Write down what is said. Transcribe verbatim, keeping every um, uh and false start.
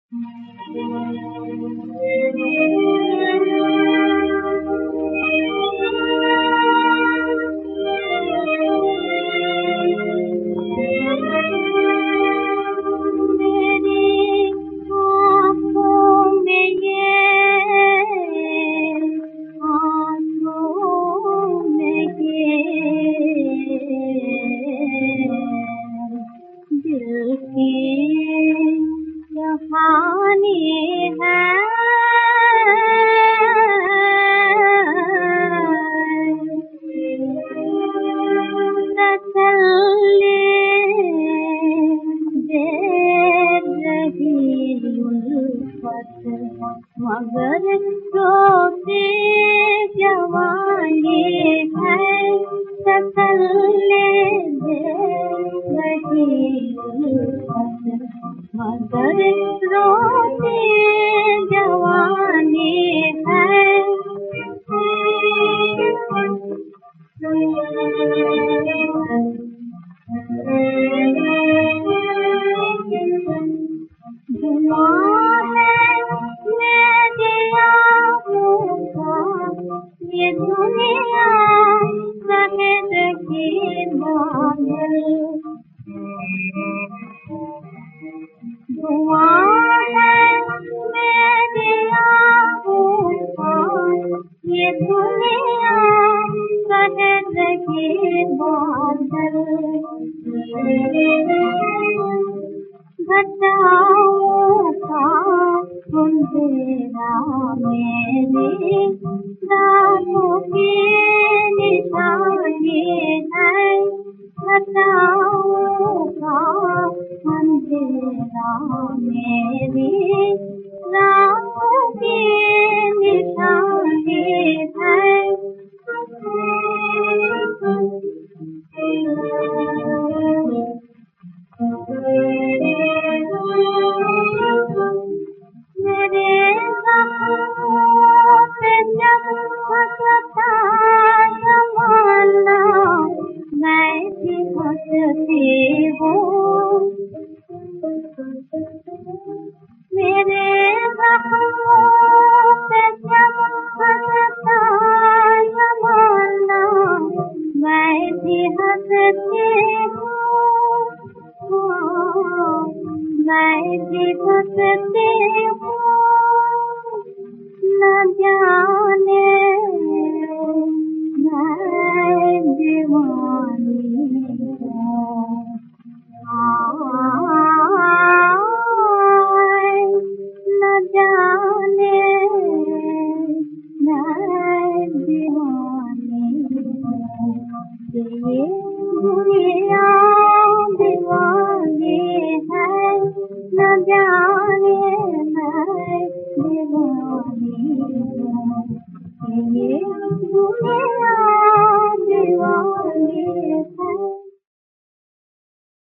कहानी है तसल्ली दे रही उल्फत, मगर रोती जवानी है। तसल्ली दे रही उल्फत, मगर रोती जवानी है। धुआं है मेरी आँखों का, ये दुनिया शहद की बादल। धुआं है मेरी आँखों का, ये दुनिया शहद की बादल। घटाओं का अंधेरा मेरी राहों की निशानी है। घटाओं का अंधेरा मेरी राहों की निशानी है। मेरे ज़ख्मों पे जब हंसता ज़माना, मैं भी हंसती हूँ। मेरे ज़ख्मों पे जब हंसता ज़माना, मैं भी हंसती हूँ। मैं भी हंसती हूँ। न जाने मैं दीवानी हूँ। न जाने मैं दीवानी हूँ। ये दुनिया दीवानी है, न जाने मैं दीवानी हूँ। ये दुनिया